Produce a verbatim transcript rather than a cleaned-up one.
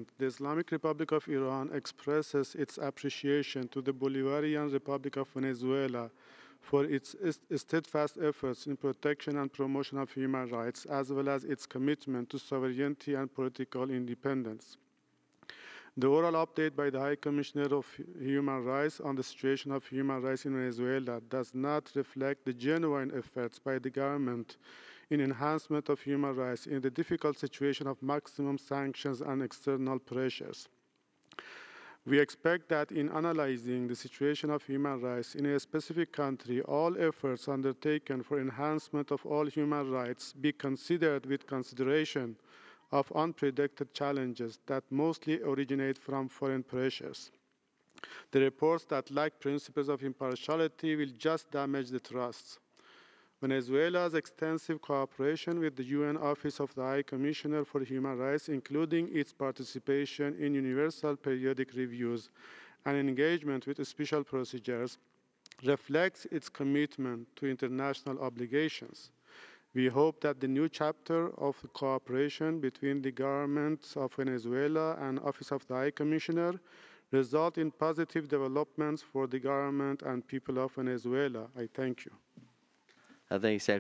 President, the Islamic Republic of Iran expresses its appreciation to the Bolivarian Republic of Venezuela for its est- steadfast efforts in protection and promotion of human rights, as well as its commitment to sovereignty and political independence. The oral update by the High Commissioner of Human Rights on the situation of human rights in Venezuela does not reflect the genuine efforts by the government in enhancement of human rights in the difficult situation of maximum sanctions and external pressures. We expect that in analyzing the situation of human rights in a specific country, all efforts undertaken for enhancement of all human rights be considered with consideration of unpredicted challenges that mostly originate from foreign pressures. The reports that lack principles of impartiality will just damage the trust. Venezuela's extensive cooperation with the U N Office of the High Commissioner for Human Rights, including its participation in universal periodic reviews and engagement with special procedures, reflects its commitment to international obligations. We hope that the new chapter of cooperation between the governments of Venezuela and Office of the High Commissioner result in positive developments for the government and people of Venezuela. I thank you. Uh, thanks,